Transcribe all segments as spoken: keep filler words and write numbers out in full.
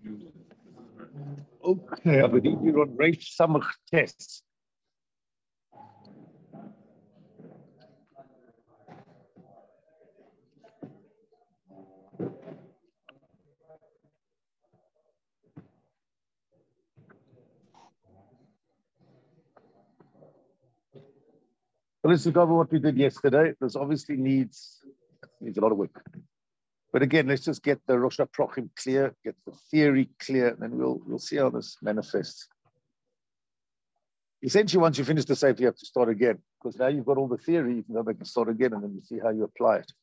Okay, I believe you're on Reish Samach test. So let's go over what we did yesterday. This obviously needs needs a lot of work. But again, let's just get the Rosh HaProchim clear, get the theory clear, and then we'll we'll see how this manifests. Essentially, once you finish the Sefer, you have to start again, because now you've got all the theory, you can go back and start again, and then you see how you apply it.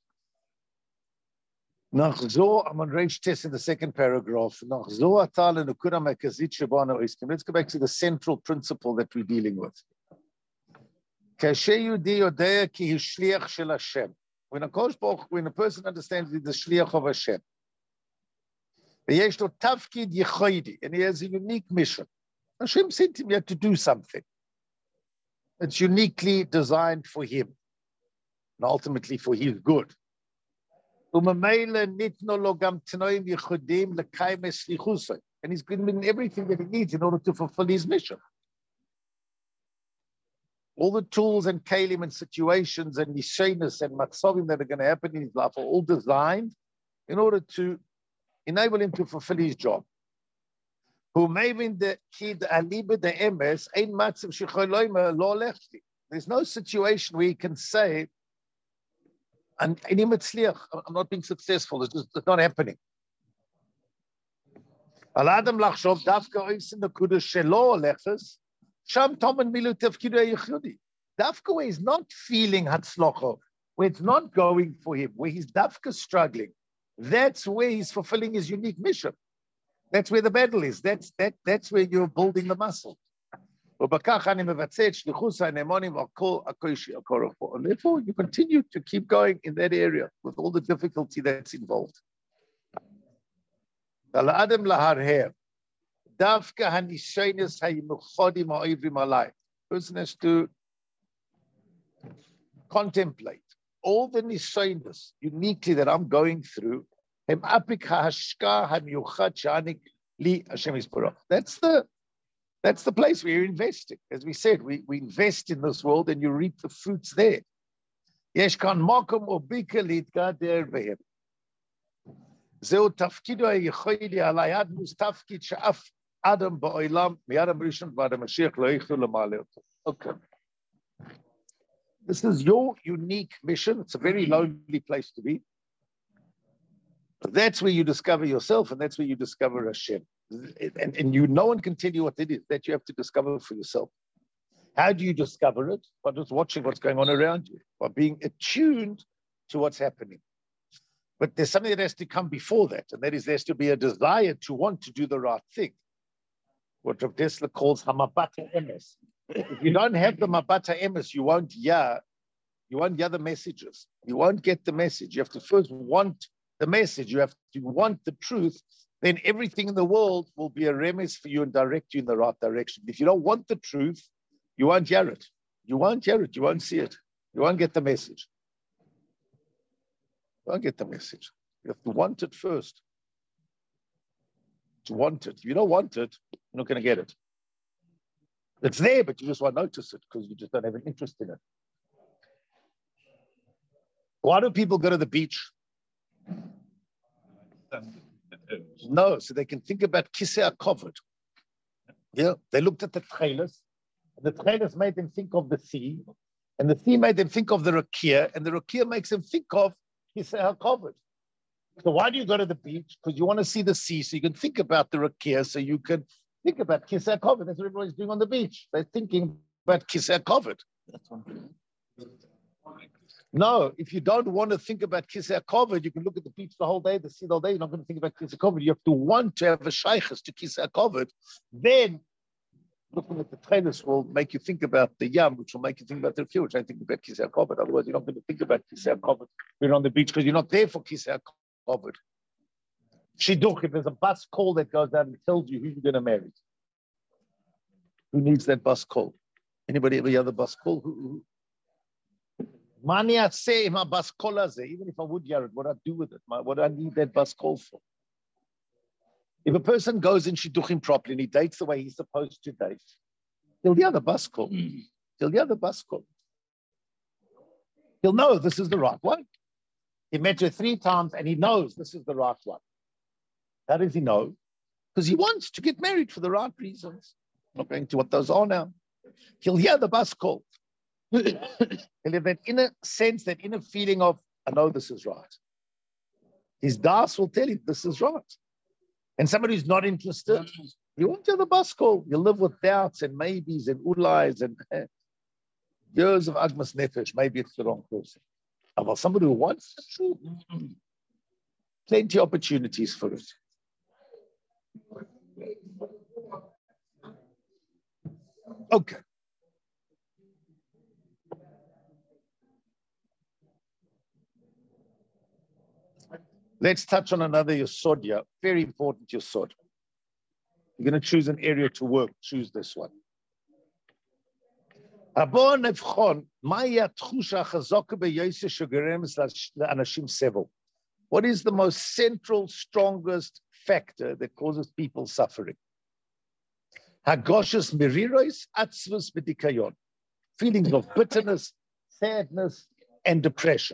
Nach zo, I'm on Reish test in the second paragraph. Nach zo atal and ukura mekazit shabana oiskim. Let's go back to the central principle that we're dealing with. Kashe yudi yodea ki hu shliach shel Hashem. When a Kosh Baruch, when a person understands he's the shliach of Hashem, yesh lo tafkid yichaydi, and he has a unique mission. Hashem sent him here to do something. It's uniquely designed for him, and ultimately for his good. And he's given everything that he needs in order to fulfill his mission. All the tools and kalim and situations and nishaynus and matzavim that are going to happen in his life are all designed in order to enable him to fulfill his job. Who maybe the kid aliba the emes ein matzav shecholoyma lo lechti. There's no situation where he can say, "I'm I'm not being successful. It's just it's not happening." Al adam lachshov dafka ois in the kudas shelo lechas sham tomen milu tefkidu yichudi. Dafka where he's not feeling hatzlocho, where it's not going for him, where he's dafka struggling. That's where he's fulfilling his unique mission. That's where the battle is. That's that. That's where you're building the muscle. And therefore, you continue to keep going in that area with all the difficulty that's involved. Person has to contemplate all the nishaynus uniquely that I'm going through. That's the that's the place where you're investing. As we said, we, we invest in this world and you reap the fruits there. Okay. This is your unique mission. It's a very lonely place to be. But that's where you discover yourself, and that's where you discover Hashem. And, and you, no one can tell you what it is. That you have to discover for yourself. How do you discover it? By just watching what's going on around you, by being attuned to what's happening. But there's something that has to come before that, and that is there has to be a desire to want to do the right thing. What Rav Dessler calls hamabata emes. If you don't have the mabata emes, you won't hear, you won't hear the messages. You won't get the message. You have to first want the message. You have to want the truth. Then everything in the world will be a remes for you and direct you in the right direction. If you don't want the truth, you won't hear it. You won't hear it. You won't see it. You won't get the message. You won't get the message. You have to want it first. To want it. If you don't want it, you're not going to get it. It's there, but you just won't notice it because you just don't have an interest in it. Why do people go to the beach? No, so they can think about Kisei HaKovod. Yeah, they looked at the trailers, and the trailers made them think of the sea, and the sea made them think of the Rakia, and the Rakia makes them think of Kisei HaKovod. So why do you go to the beach? Because you want to see the sea, so you can think about the Rakia, so you can think about Kisei HaKovod. That's what everybody's doing on the beach. They're thinking about Kisei HaKovod. No, if you don't want to think about Kisei HaKovod, you can look at the beach the whole day, the sea the whole day. You're not going to think about Kisei HaKovod. You have to want to have a shaykhs to Kisei HaKovod. Then looking at the trailers will make you think about the yam, which will make you think about the Rakia, which I think about Kisei HaKovod. Otherwise, you're not going to think about Kisei HaKovod when you're on the beach because you're not there for Kisei HaKovod. Shidduch, if there's a bus call that goes down and tells you who you're going to marry. Who needs that bus call? Anybody ever hear the bus call? Who, who? Mani I say my bus call, even if I would hear it, what I do with it? My, what do I need that bus call for? If a person goes in shidduchim properly and he dates the way he's supposed to date, he'll hear the bus call. He'll hear the bus call. He'll know this is the right one. He met her three times and he knows this is the right one. How does he know? Because he wants to get married for the right reasons. I'm not going to what those are now. He'll hear the bus call. He'll have that inner sense, that inner feeling of, I know this is right. His das will tell him this is right. And somebody who's not interested, you won't hear the bus call. You'll live with doubts and maybes and ulais and eh, years of agmas nefesh. Maybe it's the wrong person. But somebody who wants the truth, plenty of opportunities for it. Okay. Let's touch on another yesod here. Very important yesod. You're going to choose an area to work. Choose this one. What is the most central, strongest factor that causes people suffering? Feelings of bitterness, sadness, and depression.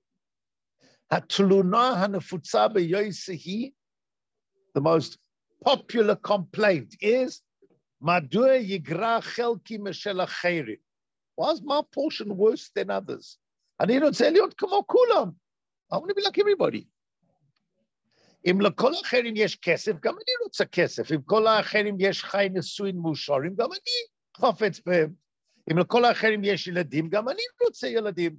The most popular complaint is, why is my portion worse than others? And you don't say, come on, kulam. I want to be like everybody. Im lekol acherim yesh kesef, gam ani rotza kesef. Im kol acherim yesh chay nesuin musharim, gam ani chafetz behem. Im lekol acherim yesh yeladim, gam ani rotza yeladim.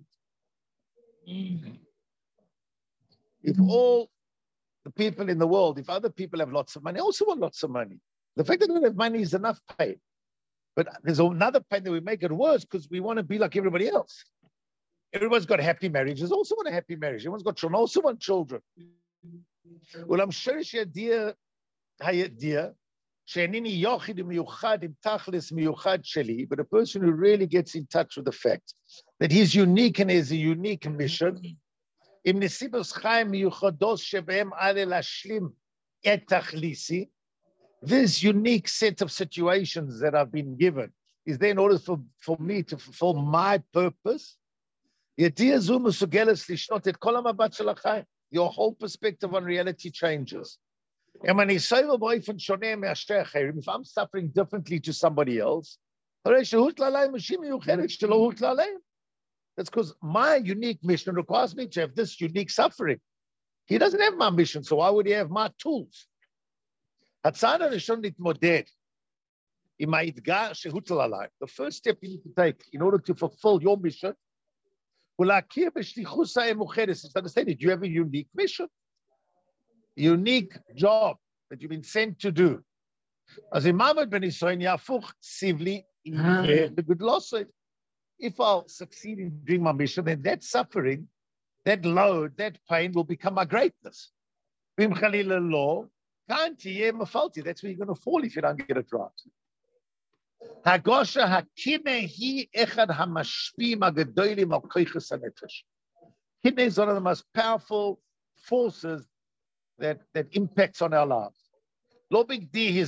If all the people in the world, if other people have lots of money, I also want lots of money. The fact that we don't have money is enough pain. But there's another pain that we make it worse because we want to be like everybody else. Everyone's got happy marriages, also want a happy marriage. Everyone's got children, also want children. Well, I'm sure she dear, dear, but a person who really gets in touch with the fact that he's unique and has a unique mission. This unique set of situations that I've been given is there in order for, for me to fulfill my purpose. Your whole perspective on reality changes. And when if I'm suffering differently to somebody else, that's because my unique mission requires me to have this unique suffering. He doesn't have my mission, so why would he have my tools? The first step you need to take in order to fulfill your mission is to understand that you have a unique mission, a unique job that you've been sent to do. As Imam ben Israel, if I'll succeed in doing my mission, then that suffering, that load, that pain will become my greatness. That's where you're going to fall if you don't get it right. Kidney is one of the most powerful forces that, that impacts on our lives. Kidney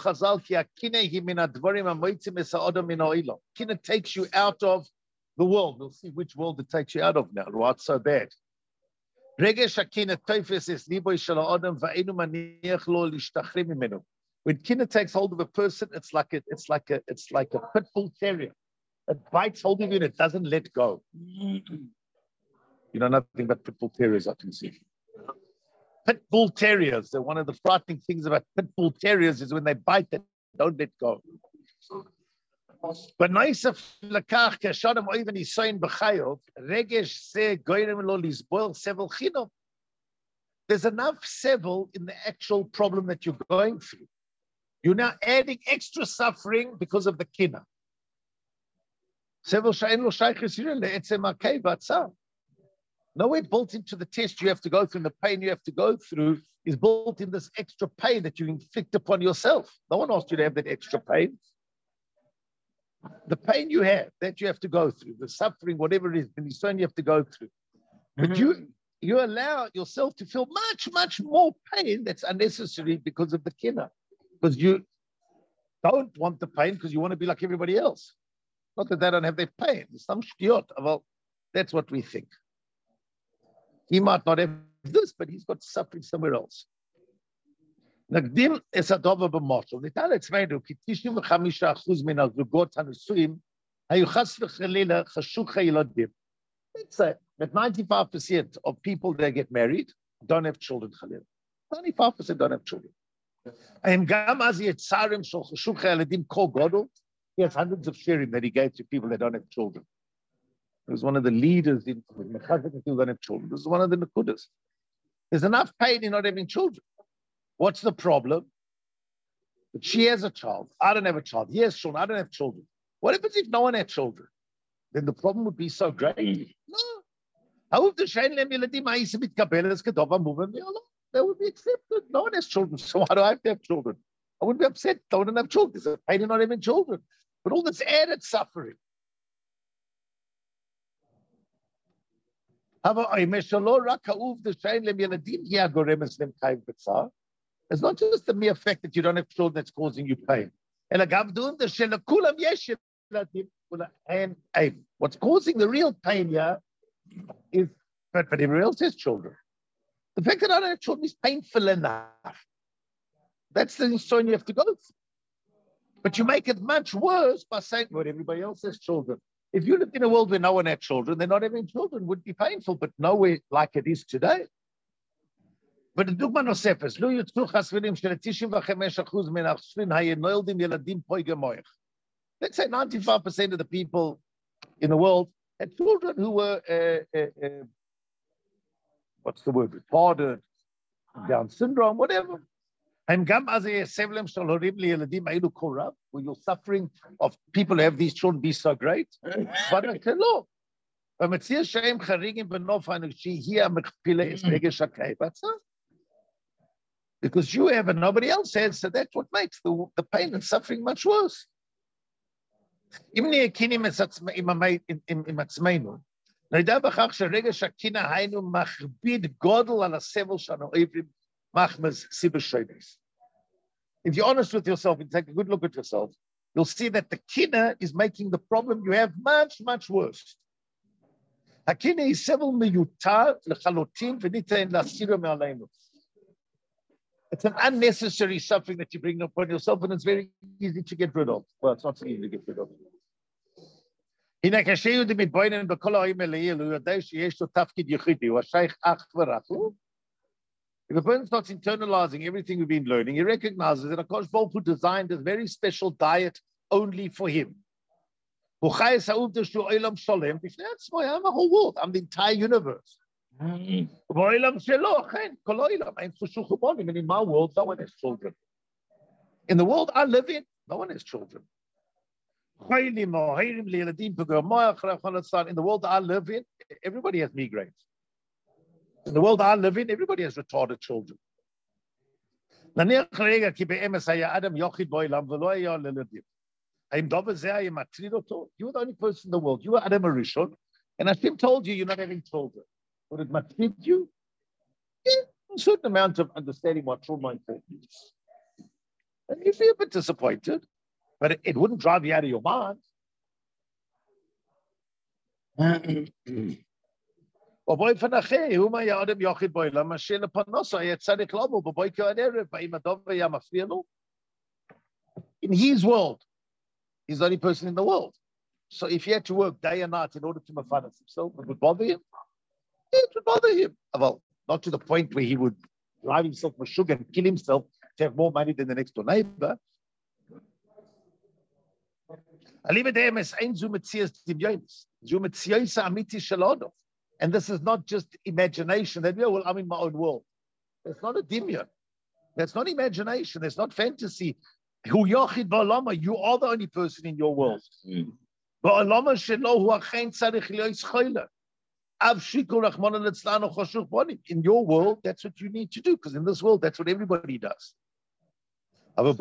takes you out of the world. We'll see which world it takes you out of now. What's so bad? When kina takes hold of a person, it's like a, it's like a, it's like a pit bull terrier. It bites hold of you and it doesn't let go. You know nothing but pit bull terriers, I can see. Pit bull terriers, they're one of the frightening things about pit bull terriers is when they bite, they don't let go. But Naisef Lakach Kashadam even is saying Bechayov, Regesh Se Goyrim Lo Lisboil Sevel Chinom. There's enough sevel in the actual problem that you're going through. You're now adding extra suffering because of the kina. Sevel Shain Lo Shaykhis Yirele Etzem Akei Batzah. Nowhere built into the test you have to go through and the pain you have to go through is built in this extra pain that you inflict upon yourself. No one asked you to have that extra pain. The pain you have, that you have to go through, the suffering, whatever it is, the concern you have to go through. But mm-hmm. you you allow yourself to feel much, much more pain that's unnecessary because of the kina. Because you don't want the pain because you want to be like everybody else. Not that they don't have their pain. Some shtiot. Well, that's what we think. He might not have this, but he's got suffering somewhere else. נקדים את הדובר במושל. ניתן לעצמנו כי תשעים וחמישה אחוז מן הזוגות הנשואים היו חס וחלילה חשוכי ילדים. Let's say that ninety-five percent of people that get married don't have children, חלילה. ninety-five percent don't have children. And גם אז יצרים של חשוכי ילדים כה גדול, he has hundreds of sharing that he gave to people that don't have children. He was one of the leaders in Mechazek people that don't have children. This is one of the Nakudas. There's enough pain in not having children. What's the problem? But she has a child. I don't have a child. Yes, Sean, I don't have children. What happens if no one had children? Then the problem would be so great. No. How if the Shain Lem Yeladim Ma'isa Mitkabelas Kedova movement? They would be accepted. No one has children. So why do I have to have children? I wouldn't be upset. I wouldn't have children. There's a pain in not having children. But all this added suffering. It's not just the mere fact that you don't have children that's causing you pain. And what's causing the real pain here is, but, but everyone else has children. The fact that I don't have children is painful enough. That's the story you have to go through. But you make it much worse by saying, well, everybody else has children. If you lived in a world where no one had children, then not having children would be painful, but nowhere like it is today. But the dogma nוספת, לא יוצאו חסרים של תשעים וחמישה אחוז מן החסרים הנולדים ילדים פויגי מוח. Let's say ninety-five percent of the people in the world had children who were, uh, uh, uh, what's the word, retarded, Down syndrome, whatever. And גם אז יהיה סבלם של הורים לילדים האלו כה רב, where your suffering of people who have these children be so great. but לא. במציע שהם חריגים בנוף האנושי, היא המכפילה את רגש הכאב. Because you have and nobody else has, so that's what makes the, the pain and suffering much worse. אם נהיה כנים עם עצמנו, נדע בכך שרגש הקינה היינו מכביד גודל על הסבל שלנו עברים מחמז סיבה שייבס. If you're honest with yourself and take a good look at yourself, you'll see that the kina is making the problem you have much, much worse. הכינה היא סבל מיותר לחלוטין וניתן להסירו מעלינו. It's an unnecessary suffering that you bring upon yourself, and it's very easy to get rid of. Well, it's not so easy to get rid of. הנה כשיהודי מתבונן בכל העמים האלה, הוא יודע שיש לו תפקיד ייחודי, הוא השייך אך ורק. If a person starts internalizing everything we've been learning, he recognizes that Akash Baruch Hu designed a very special diet only for him. I'm the whole world. I'm the entire universe. And in my world, no one has children. In the world I live in, no one has children. In the world I live in, everybody has migraines. In the world I live in, everybody has retarded children. You were the only person in the world. You were Adam Arishon, and Hashem told you you're not having children. Would it matrid you? Yeah, a certain amount of understanding what children is. And you'd be a bit disappointed, but it, it wouldn't drive you out of your mind. In his world, he's the only person in the world. So if he had to work day and night in order to mafanas himself, it would bother him. Yeah, it would bother him. Well, not to the point where he would drive himself with sugar and kill himself to have more money than the next door neighbor. And this is not just imagination that, well, I'm in my own world. That's not a dimyon. That's not imagination. That's not fantasy. You are the only person in your world. Mm. In your world, that's what you need to do, because in this world, that's what everybody does. As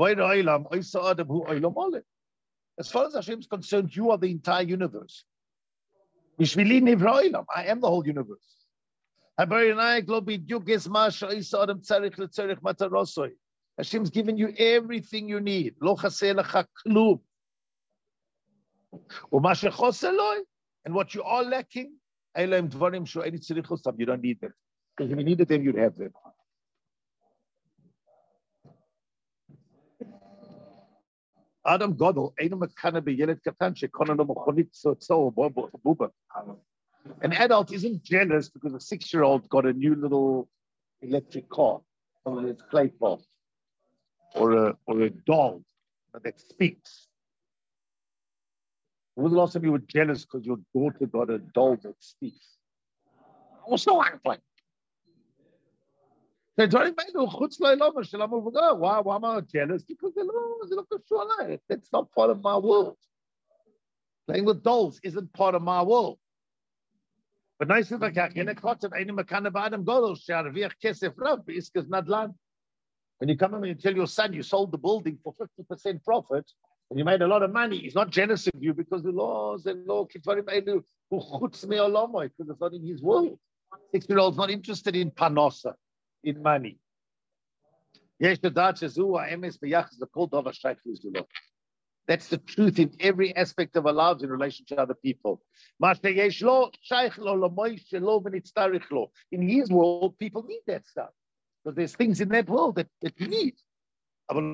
far as Hashem is concerned, you are the entire universe. I am the whole universe. Hashem's given you everything you need. Lo chaser lecha klum. U'ma shechoser lo, and what you are lacking, elam dvarim she'ein tzarich osam. You don't need them. Because if you needed them, you'd have them. Adam Godel, einu mekana b'yeled katan shekono lo mechonit tzotzo buba. An adult isn't jealous because a six-year-old got a new little electric car, or a clay pot, or a or a doll that speaks. When was the last time you were jealous because your daughter got a doll that speaks? I was so angry. Why, why am I jealous? Because that's not part of my world. Playing with dolls isn't part of my world. But nice if I can in a cotton, I know kind of Adam Golos, Kesef Rab, Iskas Nadlan. When you come in and you tell your son you sold the building for fifty percent profit and you made a lot of money, he's not jealous of you because the laws and law because it's not in his world. Six-year-old's not interested in panosa, in money. That's the truth in every aspect of our lives in relation to other people. In his world, people need that stuff. Because there's things in that world that, that you need. In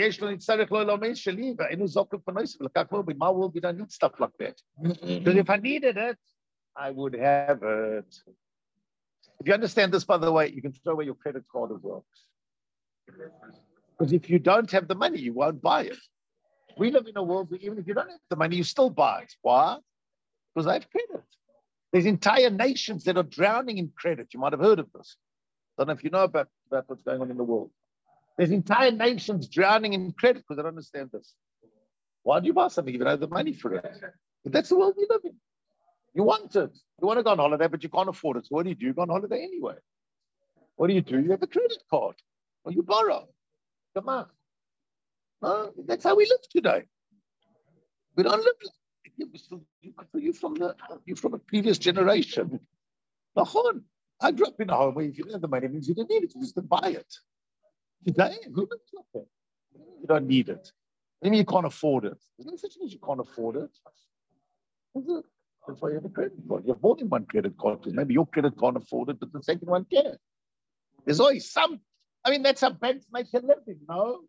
my world, we don't need stuff like that. Because if I needed it, I would have it. If you understand this, by the way, you can throw away your credit card as well. Because if you don't have the money, you won't buy it. We live in a world where even if you don't have the money, you still buy it. Why? Because they have credit. There's entire nations that are drowning in credit. You might have heard of this. I don't know if you know about, about what's going on in the world. There's entire nations drowning in credit because they don't understand this. Why do you buy something if you don't have the money for it? But that's the world we live in. You want it. You want to go on holiday, but you can't afford it. So what do you do? You go on holiday anyway. What do you do? You have a credit card. Or you borrow. Come on. No, that's how we live today. We don't live like you from the you from a previous generation. I grew up in a home where if you didn't have the money, it means you didn't need it. You just didn't buy it. Today, who lives like that? You don't need it. Maybe you can't afford it. There's no such thing as you can't afford it. That's why you have a credit card. You have more than one credit card because maybe your credit can't afford it, but the second one can. There's always some. I mean, that's how banks make a living, no?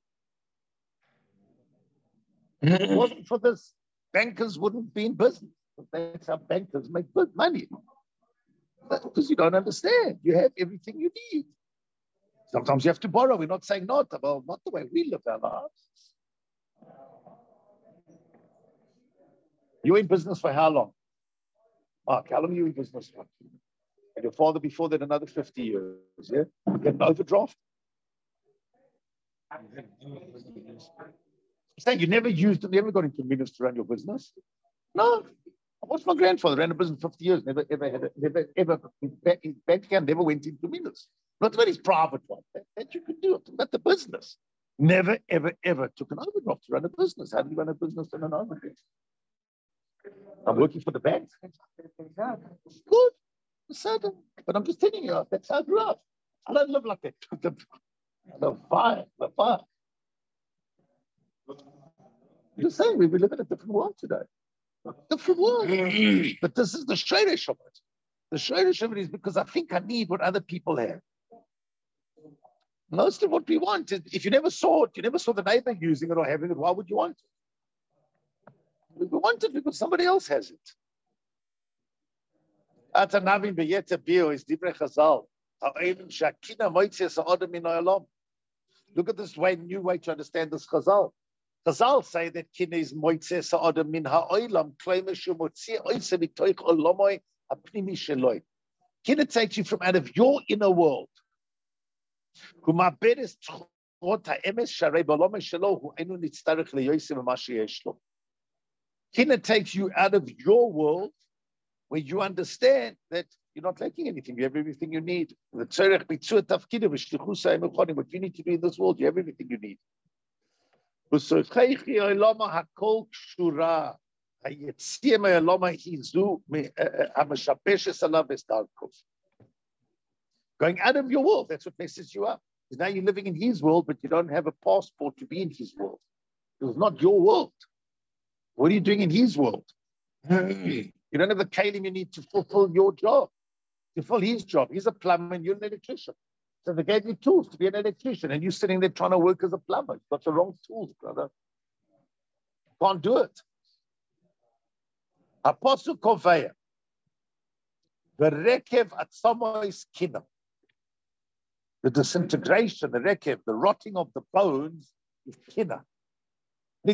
If it wasn't for this, bankers wouldn't be in business. That's how bankers make good money. Because you don't understand. You have everything you need. Sometimes you have to borrow. We're not saying not, well, not the way we live our lives. You're in business for how long? Mark, how long are you in business for? And your father before that another fifty years, yeah? You get an overdraft. I'm saying you never used it, never got into minutes to run your business. No. What's my grandfather ran a business fifty years, never ever had a, never ever his bank account never went into minus. Not about his private one. That, that you could do it, but the business. Never, ever, ever took an overdraft to run a business. How do you run a business in an overdraft? I'm working for the bank. Good. Certain. But I'm just telling you, that's how I grew up. I don't live like that. The, the fire, the fire. You're saying we live in a different world today. Different world. But this is the shayresh of it. The shayresh of it is because I think I need what other people have. Most of what we want is, if you never saw it, you never saw the neighbor using it or having it, why would you want it? We want it because somebody else has it. Look at this way, new way to understand this chazal. Chazal say that kina is moitzeh sa'adam min ha'olam klema shemotzi oise mitoich olamoy ha'pnimi sheloi. Kina takes you from out of your inner world. Humaberes tchot ha'emes sharei b'olomay shelo hu enu nitztarech leyoise v'ma sheyesh lo. Kina takes you out of your world where you understand that you're not lacking anything. You have everything you need. What you need to do in this world, you have everything you need. Going out of your world. That's what messes you up. Because now you're living in his world, but you don't have a passport to be in his world. It's not your world. What are you doing in his world? You don't have the kalim you need to fulfill your job, to fulfill his job. He's a plumber and you're an electrician. So they gave you tools to be an electrician, and you're sitting there trying to work as a plumber. You've got the wrong tools, brother. Can't do it. Apostle Koveya. The rekev atzomois kinam. The disintegration, the rekev, the rotting of the bones is kinam. The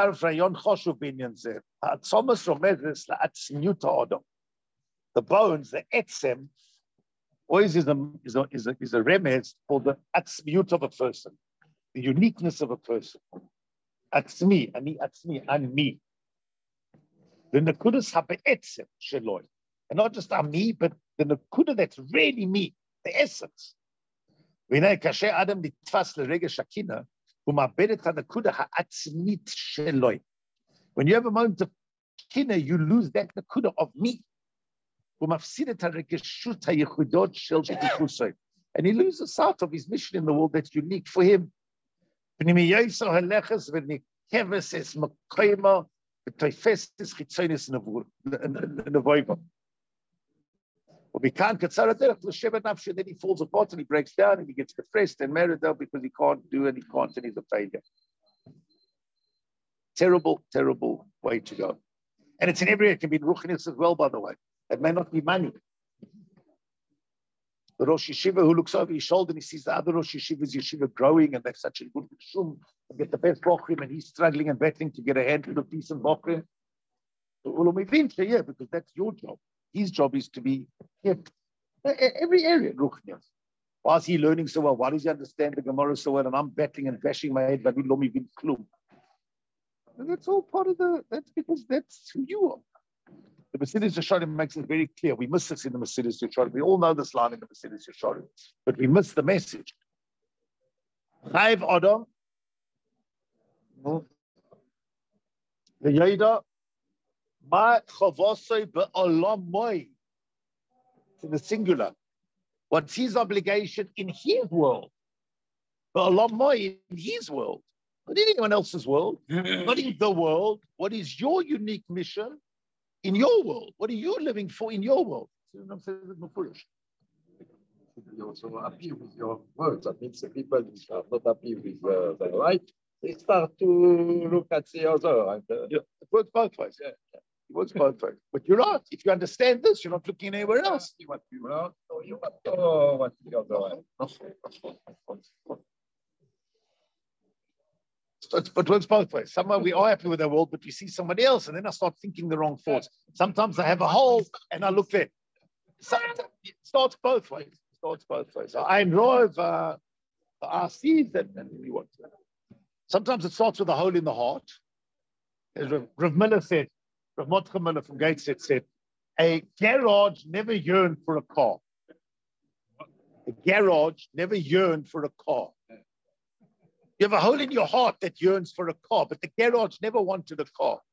bones, the etzem, always is a, is a, is a, is a remez for the atzmiut of a person, the uniqueness of a person. Atzmi, ani atzmi, and me. The nekudas habe etzem sheloi. And not just I'm me, but the nekuda that's really me, the essence. When I kashe Adam nitfas l'rega shakina, when you have a moment of kina, you lose that nakuda of me. And he loses sight of his mission in the world that's unique for him. We can't get then he falls apart and he breaks down and he gets depressed and married out because he can't do and he can't and he's a failure. Terrible, terrible way to go. And it's in every area. It can be in Ruchnis as well, by the way. It may not be money. The Rosh Yeshiva who looks over his shoulder and he sees the other Rosh Yeshiva's yeshiva growing and they're such a good shum and get the best bochrim and he's struggling and battling to get a handful of decent bochrim. Yeah, because that's your job. His job is to be kept. Every area, Ruchnias. Why is he learning so well? Why does he understand the Gemara so well? And I'm battling and bashing my head, but we don't even clue. And that's all part of the, that's because that's who you are. The Mesidus Yesharim makes it very clear. We miss this in the Mesidus Yesharim. We all know this line in the Mesidus Yesharim, but we miss the message. Chayv Adam, the Yeda, Ma chavosoi be'olam moi. In the singular. What's his obligation in his world? Be'olam moi, in his world. Not in anyone else's world. Not in the world. What is your unique mission in your world? What are you living for in your world? You also happy with your words. That means the people who are not happy with uh, the right, they start to look at the other. And, uh, yeah, it works both ways. Yeah. It works both ways. But you're right. If you understand this, you're not looking anywhere else. You want to learn, or you want to know what the other way. So it works both ways. Somewhere we are happy with our world, but we see somebody else, and then I start thinking the wrong thoughts. Sometimes I have a hole, and I look there. Sometimes it starts both ways. It starts both ways. So I'm Rov, uh, I see that, and we want to. Sometimes it starts with a hole in the heart. As Rav, Rav Miller said, Rav Motcha Miller from Gateshead said, a garage never yearned for a car. A garage never yearned for a car. You have a hole in your heart that yearns for a car, but the garage never wanted a car.